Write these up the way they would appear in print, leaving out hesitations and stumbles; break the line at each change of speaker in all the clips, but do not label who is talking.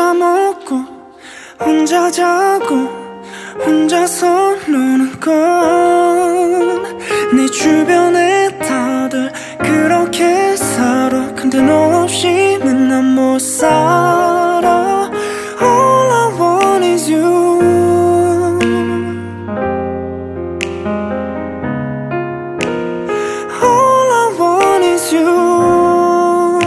혼자 먹고 혼자 자고 혼자서 노는 건 내 주변에 다들 그렇게 살아. 근데 너 없이는 난 못 살아. All I want is you. All I want is you.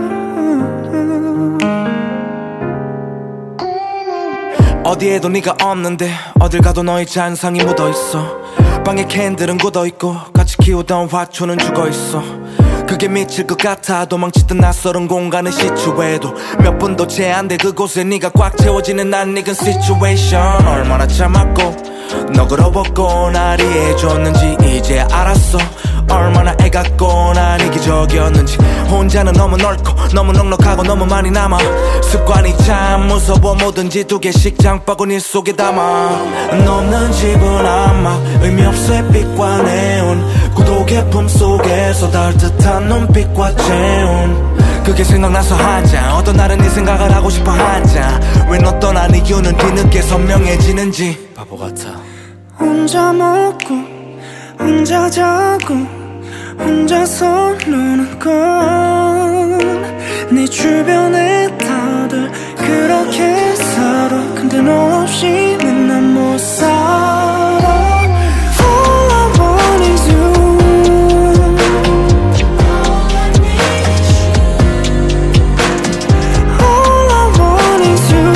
어디에도 네가 없는데 어딜 가도 너의 잔상이 묻어있어. 방에 캔들은 굳어있고 같이 키우던 화초는 죽어있어. 그게 미칠 것 같아. 도망치던 낯설은 공간을 시추해도 몇 분도 채 안 돼 그곳에 네가 꽉 채워지는 낯익은 situation. 얼마나 참았고 너그러웠고 날 이해해줬는지 이제 알았어. 얼마나 애같고 난 이기적이었는지. 혼자는 너무 넓고 너무 넉넉하고 너무 많이 남아. 습관이 참 무서워. 뭐든지 두 개씩 장바구니 속에 담아. 너 없는 집은 아마 의미 없을 빛과 네온 고독의 품속에서 닿듯한 눈빛과 채운 그게 생각나서 한잔. 어떤 날은 네 생각을 하고 싶어 한잔. 왜 너 떠난 이유는 뒤늦게 선명해지는지 바보 같아.
혼자 먹고 혼자 자고 혼자서 노는 건 내 주변에 다들 그렇게 살아. 근데 너 없이는 난 못 살아. All I want is you. All I want is you.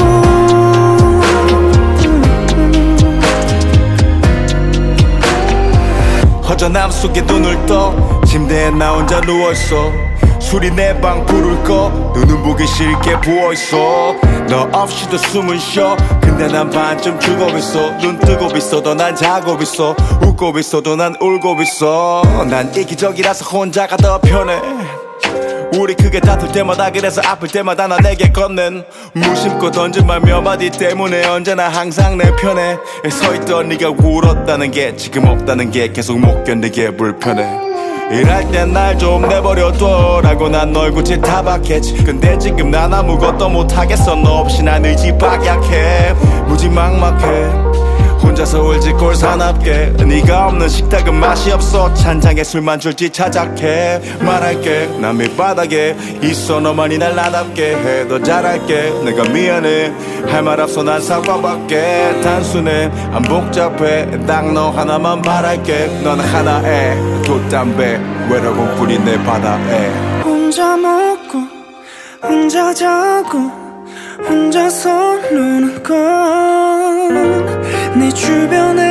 허전함 속에 눈을 떠 침대에 나 혼자 누워있어. 술이 내 방 불을 꺼 눈은 보기 싫게 부어있어. 너 없이도 숨은 쉬어. 근데 난 반쯤 죽어있어. 눈 뜨고 있어도 난 자고 있어. 웃고 있어도 난 울고 있어. 난 이기적이라서 혼자가 더 편해. 우리 크게 다툴 때마다 그래서 아플 때마다 나 내게 건넨 무심코 던진 말 몇 마디 때문에 언제나 항상 내 편에 서있던 네가 울었다는 게 지금 없다는 게 계속 못 견디게 불편해. 일할 땐 날 좀 내버려둬라고 난 널 굳이 타박했지. 근데 지금 난 아무것도 못하겠어. 너 없이 난 의지 박약해. 무지막막해. 혼자서 울지 꼴사납게. 네가 없는 식탁은 맛이 없어. 찬장에 술만 줄지 자작해. 말할게 난 밑바닥에 있어. 너만이 날 나답게 해. 더 잘할게 내가 미안해. 할 말 없어 난 사과밖에. 단순해 안 복잡해. 딱 너 하나만 바랄게. 넌 하나에 돛담배 외로움뿐인 내 바다에.
혼자 먹고 혼자 자고 혼자서 노는 건 내 주변에